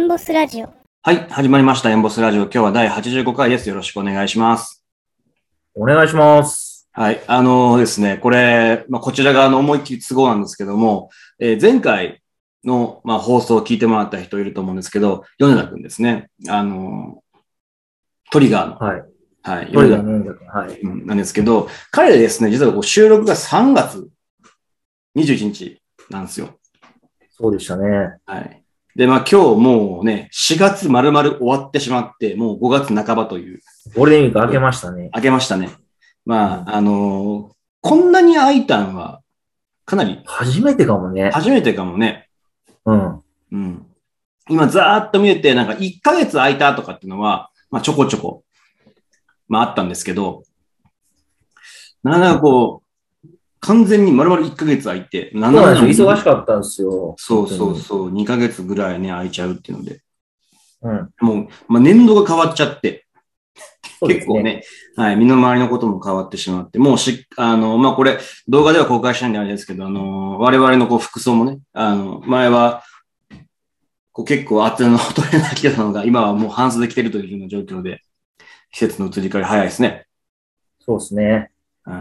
ンボスラジオ。 はい、始まりました。エンボスラジオ。今日は第85回です。よろしくお願いします。 お願いします。 はい、ですね、これ、こちら側の思いっきり都合なんですけども、前回の、放送を聞いてもらった人いると思うんですけど、米田くんですね。トリガーの。 はい。 はい、 米田くん。はい。 なんですけど、彼ですね、実は収録が3月21日なんですよ。 そうでしたね。 はい。で、今日もうね、4月丸々終わってしまって、もう5月半ばという。 ゴールデンウィーク明けましたね。 明けましたね。こんなに空いたんは、かなり。 初めてかもね。 初めてかもね。 うん。 うん。今、ざーっと見てて、なんか1ヶ月空いたとかっていうのは、ちょこちょこ、あったんですけど、なんか完全に丸々1ヶ月空いて、 そうなんですよ。忙しかったんですよ。 そう、2ヶ月ぐらいね、空いちゃうっていうので。 うん。 もう、年度が変わっちゃって、 そうですね、 結構ね、はい、身の回りのことも変わってしまって、もうこれ、動画では公開したんであれですけど、我々の服装もね、前は、結構厚手のトレーナー着てたのが、今はもう半袖着てるというような状況で、季節の移り変わり早いですね。 そうですね。 はい。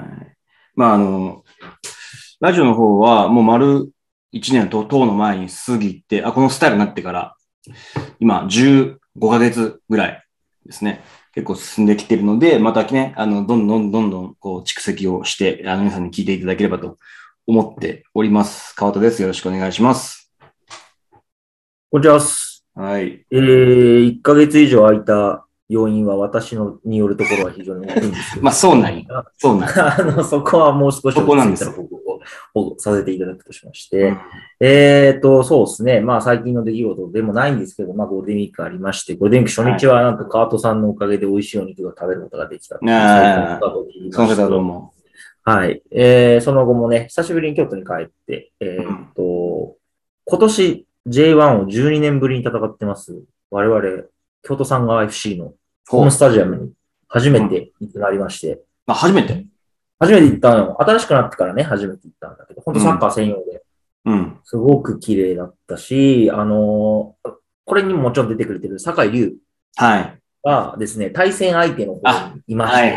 ラジオの方は、もう丸1年と等の前に過ぎて、このスタイルになってから、今、15ヶ月ぐらいですね。結構進んできているので、またね、どんどん蓄積をして、皆さんに聞いていただければと思っております。川田です。よろしくお願いします。 こんにちは。 はい。 1ヶ月以上空いた要因は私によるところは非常に大きいんですけど。 そうなんや。 そこはもう少しそこなんです。 報告させていただくとしまして、そうですね。最近の出来事でもないんですけど、ゴールデンウィークありまして、ゴールデンウィーク初日はなんとカートさんのおかげで美味しいお肉が食べることができた。 そうだと思う。はい。その後もね、久しぶりに京都に帰って、今年 J1 を12年ぶりに戦ってます。我々、京都サンガ FC のホームスタジアムに初めて行ってなりまして。 初めて行ったの。新しくなってからね、初めて行ったんだけど、本当サッカー専用で。すごく綺麗だったし、これにももちろん出てくれてる酒井龍がですね、対戦相手の方にいまして、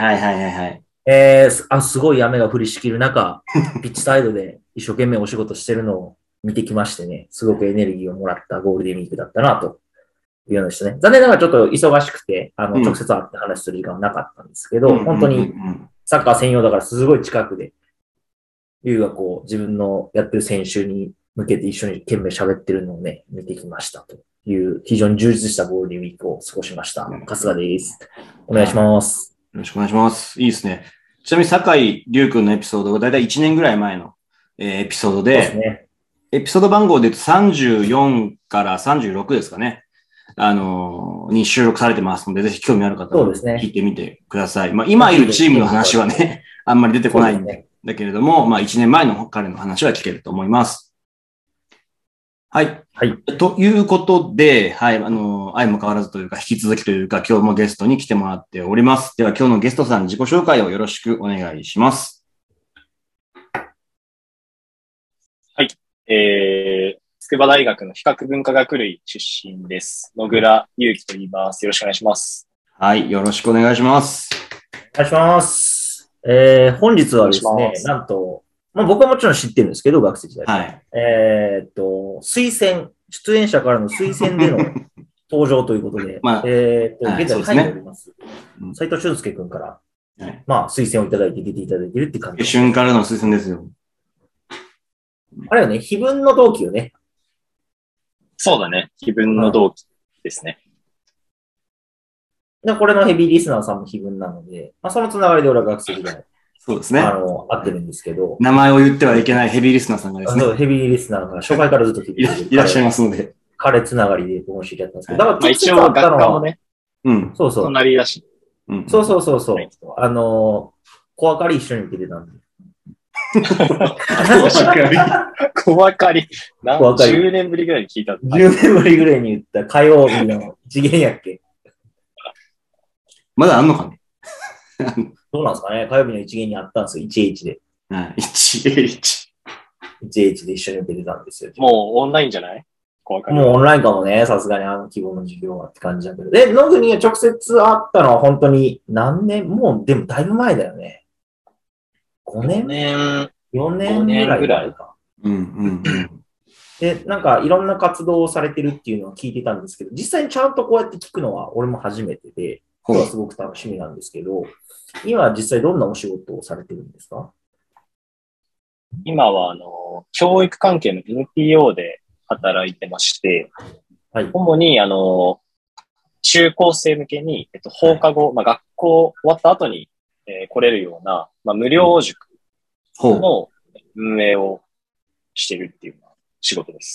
すごい雨が降りしきる中、ピッチサイドで一生懸命お仕事してるのを見てきましてね、すごくエネルギーをもらったゴールデンウィークだったなというようなですね。残念ながらちょっと忙しくて、直接会って話する時間はなかったんですけど、本当にサッカー専用だからすごい近くで、龍が自分のやってる選手に向けて一緒に懸命喋ってるのをね、見てきましたという非常に充実したゴールデンウィークを過ごしました。春日です。お願いします。 よろしくお願いします。いいですね。ちなみに酒井龍君のエピソードがだいたい1年ぐらい前の、エピソードで、そうですね、エピソード番号で言うと34から36ですかね。に収録されてますので、ぜひ興味ある方は聞いてみてください。今いるチームの話はね、あんまり出てこないんで、だけれども、1年前の彼の話は聞けると思います。はい。 はい。 ということで、はい、相も変わらずというか、引き続きというか、今日もゲストに来てもらっております。では、今日のゲストさん、自己紹介をよろしくお願いします。 はい。筑波大学の比較文化学類出身です。野倉祐樹と言います。よろしくお願いします。 はい。よろしくお願いします。 お願いします。本日はですね、なんと、僕はもちろん知ってるんですけど、学生時代。 はい。 推薦、出演者からの推薦での登場ということで、現在入っております。斉藤俊介君から、推薦をいただいて出ていただいているって感じです。 俊からの推薦ですよ。 あれはね、碑文の同期よね。 そうだね。碑文の同期ですね。 これのヘビーリスナーさんも碑文なので、そのつながりで俺は学生時代。 そうですね。 会ってるんですけど。 名前を言ってはいけないヘビーリスナーさんがですね。 ヘビーリスナーが初回からずっと聞いていらっしゃいますので。 彼つながりで僕も知り合ったんですけど。 だから一応学科もね。 そうそう。 隣だし。 そう。小分かり一緒に受けてたんで。 小分かり。10年ぶりぐらいに聞いた。 10年ぶりぐらいに言った火曜日の次元やっけ。 まだあんのかね。 どうなんですかね。火曜日の一元にあったんですよ。1H で。 1H で一緒に受けてたんですよ。 もうオンラインじゃない？ もうオンラインかもね、さすがに規模の授業はって感じだけど。ノグに直接会ったのは本当に何年もう、でもだいぶ前だよね。5年 ?4 年ぐらい前か。で、なんかいろんな活動をされてるっていうのは聞いてたんですけど、実際にちゃんとこうやって聞くのは俺も初めてで、今日はすごく楽しみなんですけど、今実際どんなお仕事をされてるんですか？ 今は、教育関係の NPO で働いてまして、はい、主に、中高生向けに、放課後、学校終わった後に、来れるような、無料塾の運営をしてるっていう仕事です。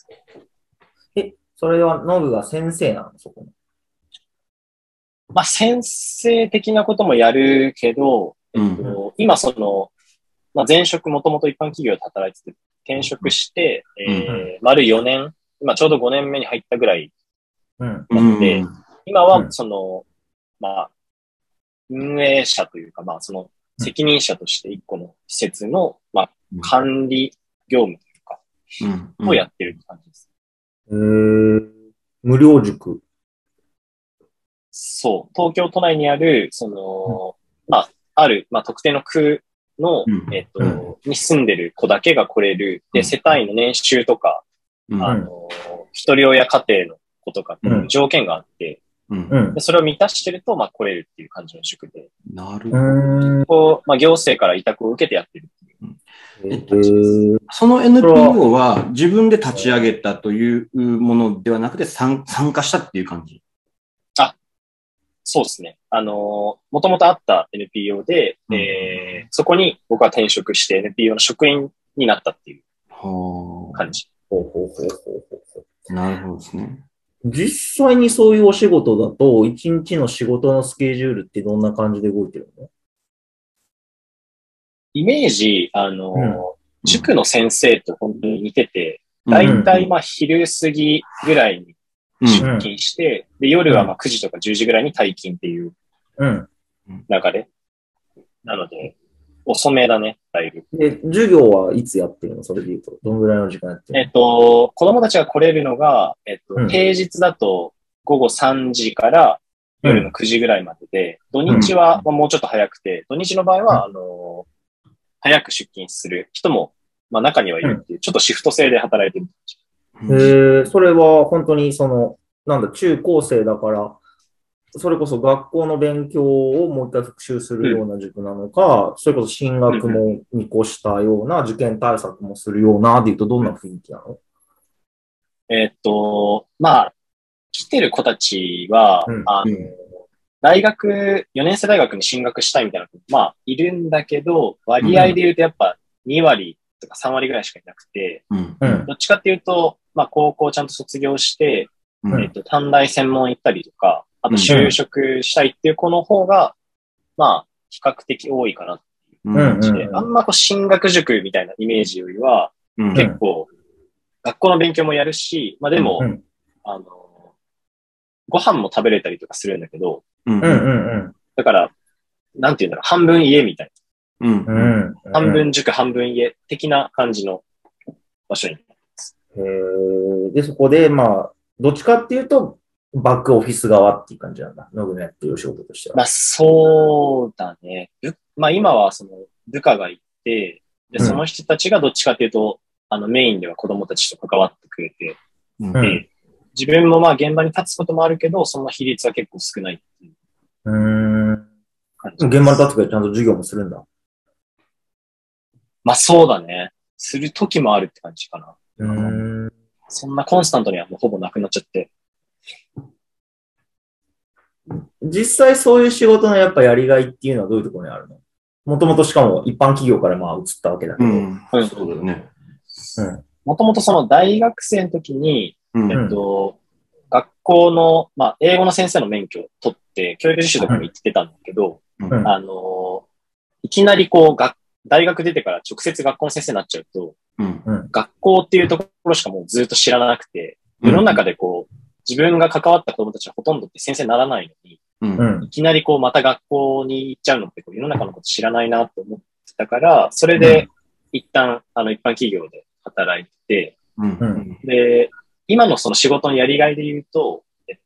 それはノブが先生なの？そこの。先生的なこともやるけど、今前職もともと一般企業で働いてて、転職して、丸4年、今ちょうど5年目に入ったぐらいなので、今は運営者というか、責任者として一個の施設の、管理業務というか、をやってるって感じです。 無料塾。 そう。東京都内にある、ある、特定の区の、に住んでる子だけが来れる。で、世帯の年収とか、一人親家庭の子とかっていう条件があって、でそれを満たしてると、来れるっていう感じの塾で。 なるほど。行政から委託を受けてやってるっていう。その NPO は自分で立ち上げたというものではなくて参加したっていう感じ？ そうですね。もともとあった NPO で、そこに僕は転職して NPO の職員になったっていう感じ。 なるほどですね。 実際にそういうお仕事だと、一日の仕事のスケジュールってどんな感じで動いてるの？ イメージ、塾の先生と本当に似てて、だいたい昼過ぎぐらいに出勤して、で、夜は9時とか10時ぐらいに退勤っていう流れ。なので、遅めだね、だいぶ。 で、授業はいつやってるの？それで言うと。どんぐらいの時間やってるの？子供たちが来れるのが、平日だと午後3時から夜の9時ぐらいまでで、土日はもうちょっと早くて、土日の場合は、早く出勤する人も、中にはいるっていう、ちょっとシフト制で働いてる。 それは本当に中高生だから、それこそ学校の勉強をもう一回復習するような塾なのか、それこそ進学も見越したような、受験対策もするような、で言うとどんな雰囲気なの？ 来てる子たちは、大学、4年生大学に進学したいみたいな子、いるんだけど、割合で言うとやっぱ2割とか3割ぐらいしかいなくて、どっちかっていうと、高校ちゃんと卒業して、短大専門行ったりとか、あと就職したいっていう子の方が、比較的多いかなっていう感じで、あんま進学塾みたいなイメージよりは、結構、学校の勉強もやるし、でも、ご飯も食べれたりとかするんだけど、だから、なんていうんだろう、半分家みたいな。半分塾、半分家的な感じの場所になります。 で、そこで、どっちかっていうと、バックオフィス側っていう感じなんだ。ノグのやってる仕事としては。 そうだね。今は部下がいて、で、その人たちがどっちかっていうと、メインでは子供たちと関わってくれて、で、自分も現場に立つこともあるけど、その比率は結構少ないっていう。 現場に立つからちゃんと授業もするんだ。 そうだね。する時もあるって感じかな。そんなコンスタントにはもうほぼなくなっちゃって。 実際そういう仕事のやっぱやりがいっていうのはどういうところにあるの？もともとしかも一般企業から移ったわけだけど。 そうだよね。 もともと大学生の時に、学校の、英語の先生の免許を取って、教育実習とかに行ってたんだけど、いきなり大学出てから直接学校の先生になっちゃうと、学校っていうところしかもうずっと知らなくて、世の中で自分が関わった子供たちはほとんどって先生にならないのに、いきなりまた学校に行っちゃうのって世の中のこと知らないなって思ってたから、それで一旦一般企業で働いて、で、 今のその仕事のやりがいで言うと、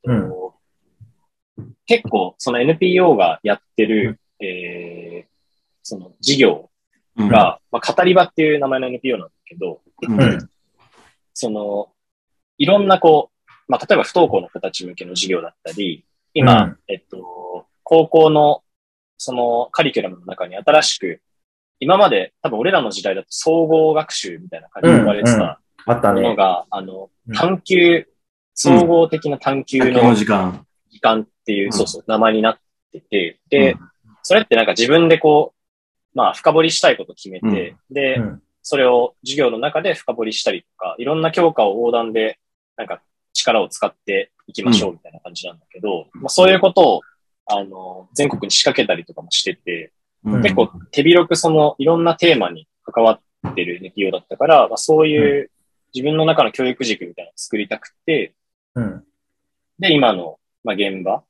結構その NPO がやってる、その事業が、まあ、語り場っていう名前の NPO なんだけど、その、いろんなこう、まあ、例えば不登校の子たち向けの授業だったり、今、高校のそのカリキュラムの中に新しく、今まで多分俺らの時代だと総合学習みたいな感じで呼ばれてたものが、探究、総合的な探究の時間っていう、そうそう、名前になってて、で、それってなんか自分でこう、まあ深掘りしたいことを決めて、で、それを授業の中で深掘りしたりとか、いろんな教科を横断で、なんか力を使っていきましょうみたいな感じなんだけど、まあそういうことを、全国に仕掛けたりとかもしてて、結構手広くそのいろんなテーマに関わってる NPO だったから、まあ、そういう自分の中の教育軸みたいなのを作りたくて、で、今の、まあ、現場、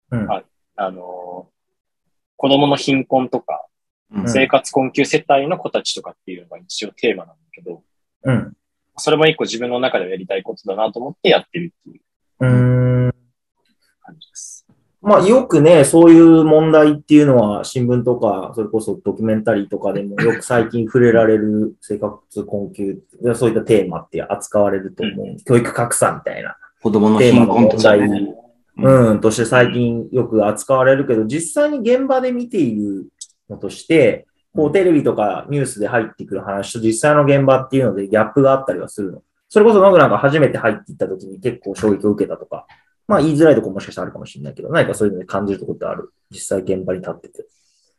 子供の貧困とか、生活困窮世帯の子たちとかっていうのが一応テーマなんだけど、それも一個自分の中でやりたいことだなと思ってやってるっていう感じです。 まあよくね、そういう問題っていうのは新聞とか、それこそドキュメンタリーとかでもよく最近触れられる生活困窮、そういったテーマって扱われると思う。教育格差みたいな。 子供の貧困とかね。 として最近よく扱われるけど、実際に現場で見ているのとして、こうテレビとかニュースで入ってくる話と実際の現場っていうのでギャップがあったりはするの。それこそノグなんか初めて入っていった時に結構衝撃を受けたとか、まあ言いづらいところもしかしたらあるかもしれないけど、何かそういうので感じるところってある？実際現場に立ってて。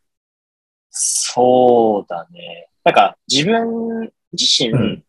そうだね。なんか自分自身、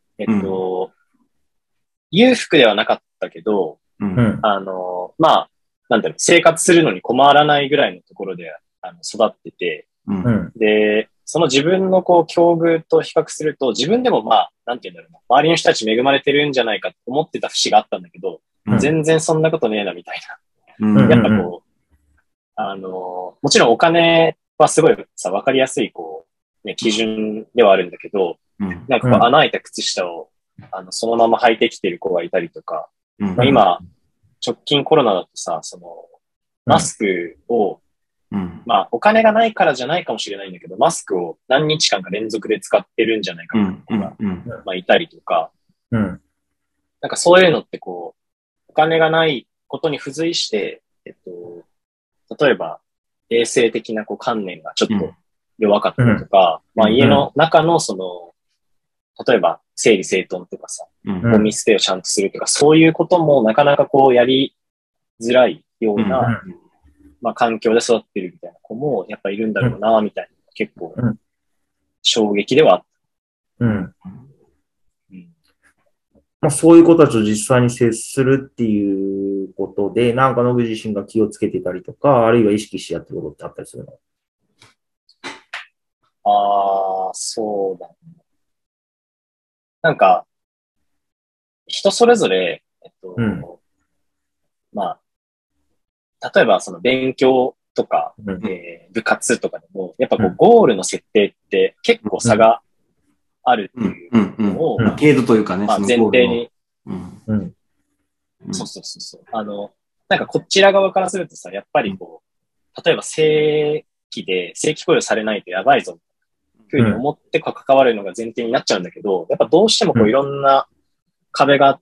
裕福ではなかったけど、まあ、なんだろう、生活するのに困らないぐらいのところで育ってて、で、その自分のこう境遇と比較すると、自分でもまあ、なんて言うんだろうな、周りの人たち恵まれてるんじゃないかと思ってた節があったんだけど、全然そんなことねえなみたいな。やっぱこう、もちろんお金はすごいさ、わかりやすいこう、ね、基準ではあるんだけど、なんかこう穴開いた靴下を、そのまま履いてきてる子がいたりとか、まあ、今、直近コロナだとさ、その、マスクを、まあ、お金がないからじゃないかもしれないんだけど、マスクを何日間か連続で使ってるんじゃないかな子が、まあ、いたりとか、なんかそういうのってこう、お金がないことに付随して、例えば、衛生的なこう観念がちょっと弱かったりとか、まあ家の中のその、例えば整理整頓とかさ、ゴミ捨てをちゃんとするとか、そういうこともなかなかこうやりづらいような、まあ環境で育ってるみたいな子もやっぱいるんだろうな、みたいな結構衝撃ではあった。 まあ、そういう子たちと実際に接するっていうことで、なんか野口自身が気をつけてたりとか、あるいは意識してやってることってあったりするの？ そうだね。なんか、人それぞれ、まあ、例えばその勉強とか、部活とかでも、やっぱこうゴールの設定って結構差があるっていうのを、 程度というかね、 まあ、前提に、そうそうそうそう。なんかこちら側からするとさ、やっぱりこう、例えば正規雇用されないとやばいぞ、ふうに思って関わるのが前提になっちゃうんだけど、やっぱどうしてもこういろんな壁があって、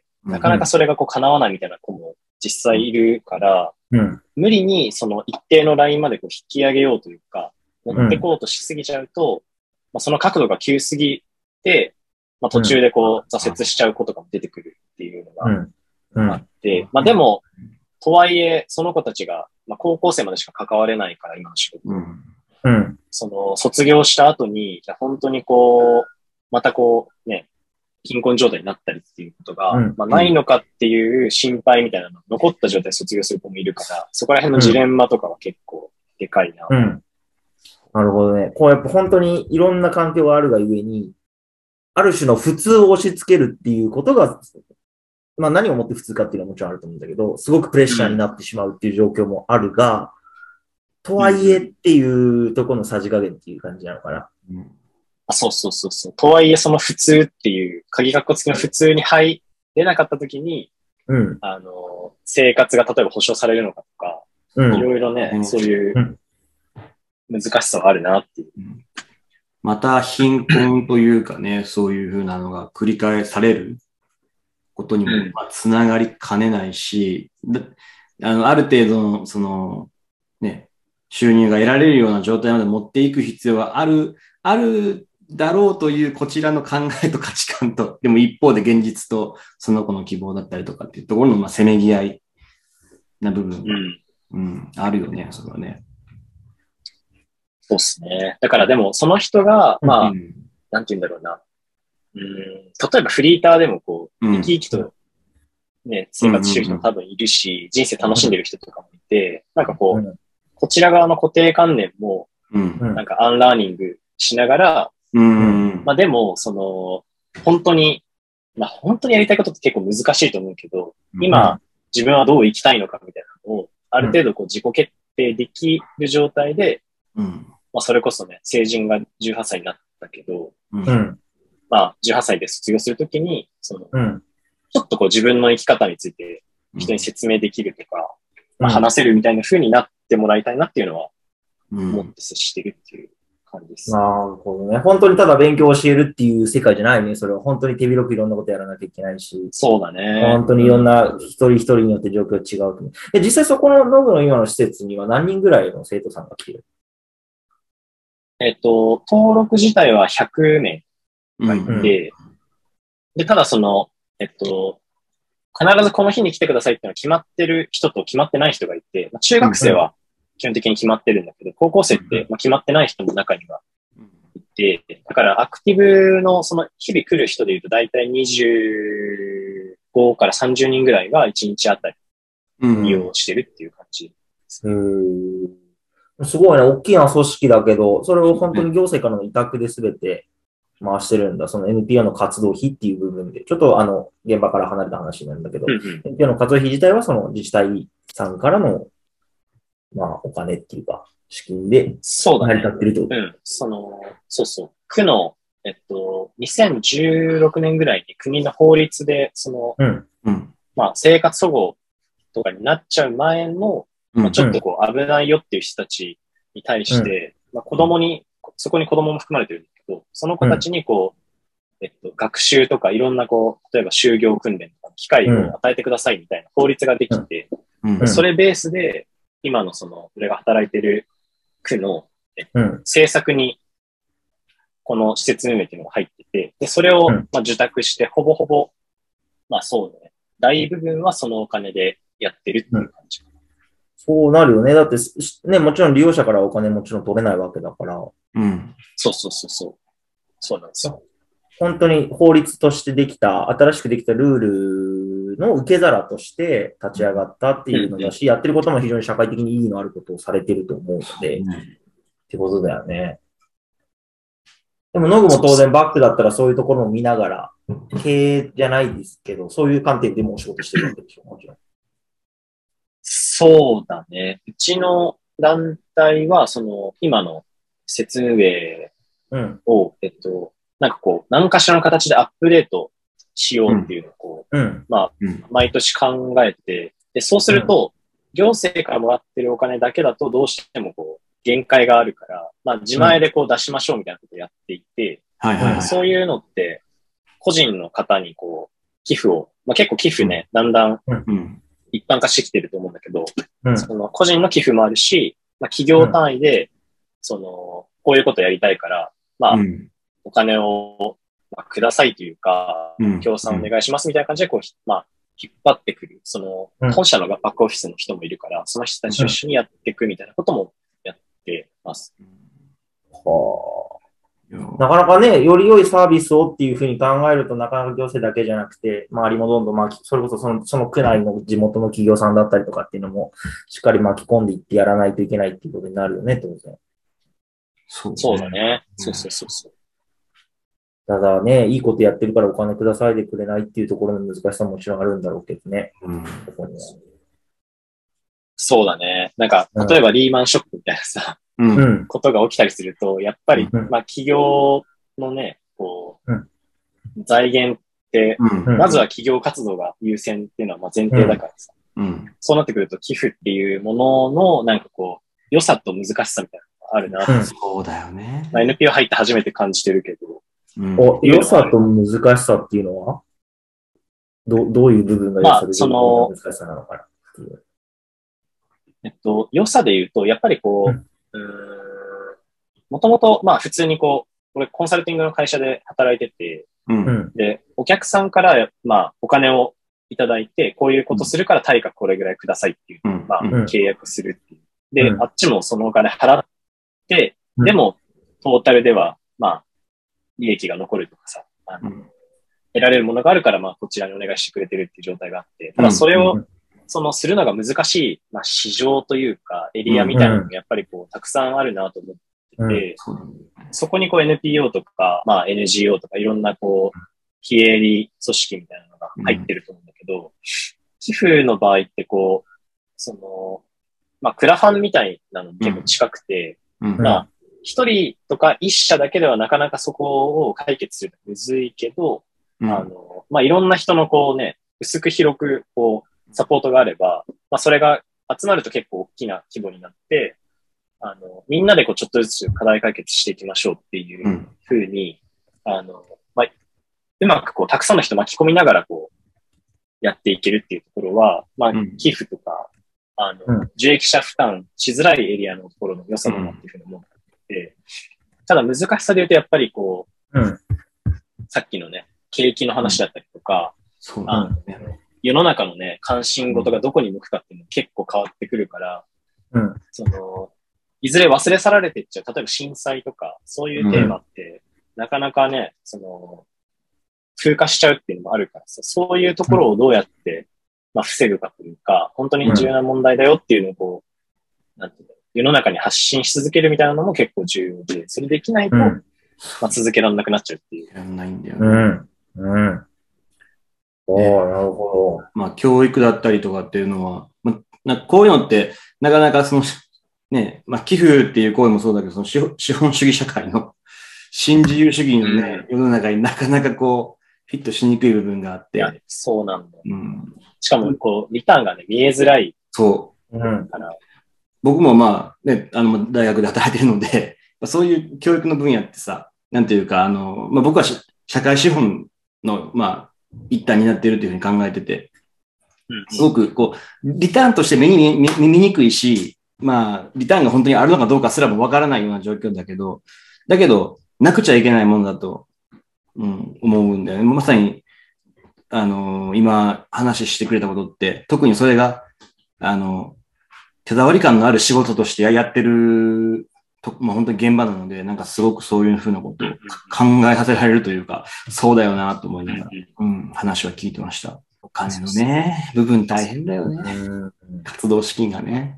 なかなかそれがこう叶わないみたいな子も実際いるから、無理にその一定のラインまでこう引き上げようというか、持ってこうとしすぎちゃうと、まあ、その角度が急すぎて、まあ、途中でこう挫折しちゃうことが出てくるっていうのがあって、まあでも、とはいえ、その子たちが、まあ、高校生までしか関われないから、今の仕事。その、卒業した後に、本当にこう、またこう、ね、貧困状態になったりっていうことが、まあ、ないのかっていう心配みたいなの、残った状態で卒業する子もいるから、そこら辺のジレンマとかは結構でかいな。 なるほどね。こうやっぱ本当にいろんな環境があるがゆえに、ある種の普通を押し付けるっていうことが、まあ何をもって普通かっていうのはもちろんあると思うんだけど、すごくプレッシャーになってしまうっていう状況もあるが、とはいえっていうところのさじ加減っていう感じなのかな。 そうそうそうそう。とはいえその普通っていう、鍵括弧付きの普通に入出なかった時に、生活が例えば保障されるのかとか、いろいろね、そういう難しさはあるなっていう。 また貧困というかね、そういうふうなのが繰り返されることにもつながりかねないし、ある程度の、その、ね、収入が得られるような状態まで持っていく必要があるだろうというこちらの考えと価値観と、でも一方で現実とその子の希望だったりとかっていうところのせめぎ合いな部分が、あるよね、それはね。 そうですね。だからでもその人が、なんて言うんだろうな。例えばフリーターでもこう、生き生きとね、生活してる人も多分いるし、人生楽しんでる人とかもいて、なんかこう、こちら側の固定観念も、なんかアンラーニングしながら、まあでも、その、本当にやりたいことって結構難しいと思うけど、今、自分はどう生きたいのかみたいなのを、ある程度こう自己決定できる状態で、まあそれこそね、成人が18歳になったけど、まあ18歳で卒業するときに、その、ちょっとこう自分の生き方について人に説明できるとか、まあ、話せるみたいな風になってもらいたいなっていうのは、思って接してるっていう感じです。 なるほどね。本当にただ勉強を教えるっていう世界じゃないね。それは本当に手広くいろんなことやらなきゃいけないし。 そうだね。 本当にいろんな一人一人によって状況違うと。実際そこのノブの今の施設には何人ぐらいの生徒さんが来てる？ 登録自体は100名がいて、で、ただその、必ずこの日に来てくださいっていうのは決まってる人と決まってない人がいて、まあ、中学生は基本的に決まってるんだけど、高校生ってまあ決まってない人も中にはいて、だからアクティブのその日々来る人でいうと大体25から30人ぐらいが1日あたり利用してるっていう感じです。 すごいね、大きな組織だけど、それを本当に行政からの委託で全て回してるんだ。その NPO の活動費っていう部分で、ちょっと現場から離れた話になるんだけど、NPO の活動費自体はその自治体さんからの、まあ、お金っていうか、資金で成り立ってるってこと。 そうそう。区の、2016年ぐらいに国の法律で、まあ、生活保護とかになっちゃう前の、まあ、ちょっとこう危ないよっていう人たちに対して、まあ、そこに子供も含まれてるんだけど、その子たちにこう、学習とかいろんなこう、例えば就業訓練とか機会を与えてくださいみたいな法律ができて、それベースで、今の俺が働いてる区の、政策に、この施設運営っていうのが入ってて、で、それを、まあ、受託して、ほぼほぼ、まあそうね、大部分はそのお金でやってるっていう感じ。 そうなるよね。だって、ね、もちろん利用者からお金もちろん取れないわけだから。 そう。そうなんですよ。 本当に法律として新しくできたルールの受け皿として立ち上がったっていうのだし、やってることも非常に社会的に意義のあることをされてると思うので、ってことだよね。でも、ノグも当然バックだったらそういうところを見ながら、経営じゃないですけど、そういう観点でもお仕事してるわけでしょ、もちろん。 そうだね。うちの団体は、今の施設運営を、なんかこう、何かしらの形でアップデートしようっていうのをこう、まあ、毎年考えて、で、そうすると、行政からもらってるお金だけだとどうしてもこう、限界があるから、まあ、自前でこう出しましょうみたいなことをやっていて、そういうのって、個人の方にこう、寄付を、まあ結構寄付ね、だんだん一般化してきてると思うんだけど、その個人の寄付もあるし、まあ企業単位で、こういうことやりたいから、まあ、お金を、まあ、くださいというか、協賛お願いしますみたいな感じで、こう、まあ、引っ張ってくる。本社のバックオフィスの人もいるから、その人たちと一緒にやっていくみたいなこともやってます。 なかなかね、より良いサービスをっていうふうに考えると、なかなか行政だけじゃなくて、周りもどんどんそれこそその区内の地元の企業さんだったりとかっていうのも、しっかり巻き込んでいってやらないといけないっていうことになるよね、当然。 そうだね。そう。 ただね、いいことやってるからお金くださいでくれないっていうところの難しさももちろんあるんだろうけどね。ここにはそうだね。なんか、例えばリーマンショックみたいなさ、ことが起きたりすると、やっぱり、まあ企業のね、こう、財源で、まずは企業活動が優先っていうのはまあ前提だからさ。そうなってくると寄付っていうもののなんかこう、良さと難しさみたいなのがあるなと。 そうだよね。 まあ、NPO 入って初めて感じてるけど。 良さと難しさっていうのはどういう部分が良さで難しさなのかなっていう。 良さで言うと、やっぱりこう、もともと、まあ普通にこう、俺コンサルティングの会社で働いてて、で、お客さんから、まあお金をいただいて、こういうことするから対価これぐらいくださいっていう、まあ契約するっていう。で、あっちもそのお金払って、でも、トータルでは、まあ、利益が残るとかさ、得られるものがあるから、まあ、こちらにお願いしてくれてるっていう状態があって、ただそれを、するのが難しい、まあ、市場というか、エリアみたいなのがやっぱりこう、たくさんあるなと思ってて、そこにこう NPO とか、まあ NGO とかいろんなこう、非営利組織みたいなのが入ってると思うんだけど、寄付の場合ってこう、まあ、クラファンみたいなの結構近くて、まあ、一人とか一社だけではなかなかそこを解決するのはむずいけど、まあ、いろんな人のこうね、薄く広くこう、サポートがあれば、まあ、それが集まると結構大きな規模になって、みんなでこう、ちょっとずつ課題解決していきましょうっていうふうに、まあ、うまくこう、たくさんの人巻き込みながらこう、やっていけるっていうところは、まあ、寄付とか、受益者負担しづらいエリアのところの良さだなっていうふうに思ってて、ただ難しさで言うとやっぱりこう、さっきのね、景気の話だったりとか、世の中のね、関心事がどこに向くかっていうの結構変わってくるから、いずれ忘れ去られていっちゃう、例えば震災とか、そういうテーマって、なかなかね、風化しちゃうっていうのもあるからさ、そういうところをどうやって、まあ、防ぐかというか、本当に重要な問題だよっていうのをこう、なんていうの、世の中に発信し続けるみたいなのも結構重要で、それできないと、まあ、続けられなくなっちゃうっていう。 やらないんだよね。 なるほど。 まあ、教育だったりとかっていうのは、こういうのって、なかなかね、まあ、寄付っていう行為もそうだけど、資本主義社会の新自由主義のね、世の中になかなかこう、フィットしにくい部分があって。いや、 そうなんだよ。しかも、こう、リターンがね、見えづらい。 そう。僕もまあ、ね、大学で働いてるので、そういう教育の分野ってさ、なんていうか、まあ、僕は社会資本の、まあ、一端になっているというふうに考えてて、すごく、こう、リターンとして見にくいし、まあ、リターンが本当にあるのかどうかすらもわからないような状況だけど、なくちゃいけないものだと、思うんだよね。まさに、今話してくれたことって、特にそれが、手触り感のある仕事としてやってるまあ、本当に現場なので、なんかすごくそういうふうなことを考えさせられるというか、そうだよなと思いながら、話は聞いてました。お金のね、部分大変だよね。活動資金がね。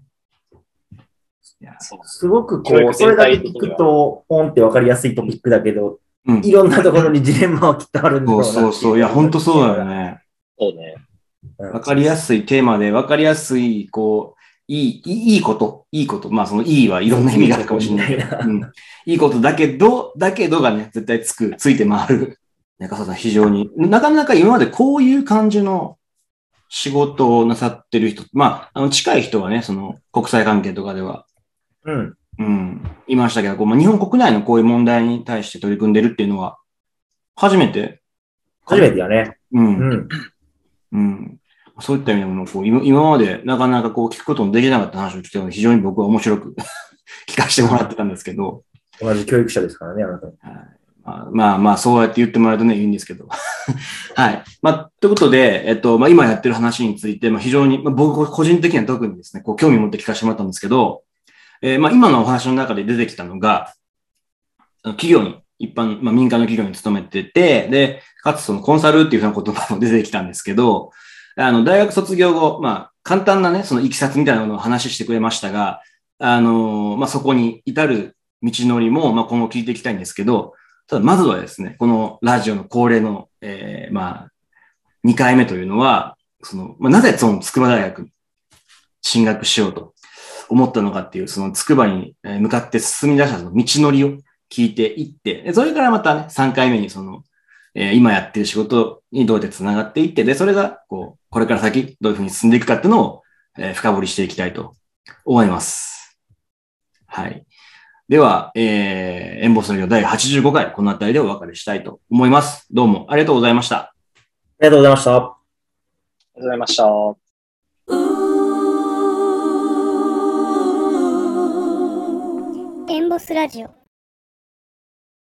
すごくこう、それだけ聞くと、ポンってわかりやすいトピックだけど、いろんなところにジレンマはきっとあるんだろうな。 そう。いや、本当そうだよね。 そうね。 わかりやすいテーマで、わかりやすい、こう、いいこと。まあ、そのいいはいろんな意味があるかもしれないけど。いいことだけどがね、絶対ついて回る。中澤さん、非常に。なかなか今までこういう感じの仕事をなさってる人、まあ、近い人はね、その国際関係とかでは、いましたけど、こう、まあ、日本国内のこういう問題に対して取り組んでるっていうのは、初めてだね。 そういった意味でもこう、今までなかなかこう聞くことのできなかった話を聞いて、非常に僕は面白く聞かせてもらってたんですけど。 同じ教育者ですからね、あなた。 まあ、そうやって言ってもらえるとね、いいんですけど。はい。まあ、ということで、まあ、今やってる話について、まあ、非常に、まあ、僕個人的には特にですね、こう、興味持って聞かせてもらったんですけど、まあ、今のお話の中で出てきたのが、企業に、まあ、民間の企業に勤めてて、で、かつそのコンサルっていうふうな言葉も出てきたんですけど、大学卒業後、まあ、簡単なね、その行き先みたいなものを話してくれましたが、まあ、そこに至る道のりも、まあ、今後聞いていきたいんですけど、ただ、まずはですね、このラジオの恒例の、まあ、2回目というのは、まあ、なぜその筑波大学に進学しようと思ったのかっていう、その筑波に向かって進み出したその道のりを聞いていって、それからまたね、3回目に今やってる仕事にどうやって繋がっていって、で、それが、これから先、どういうふうに進んでいくかっていうのを、深掘りしていきたいと思います。はい。では、エンボスラジオ第85回、このあたりでお別れしたいと思います。どうもありがとうございました。 ありがとうございました。 ありがとうございました。 エンボスラジオ。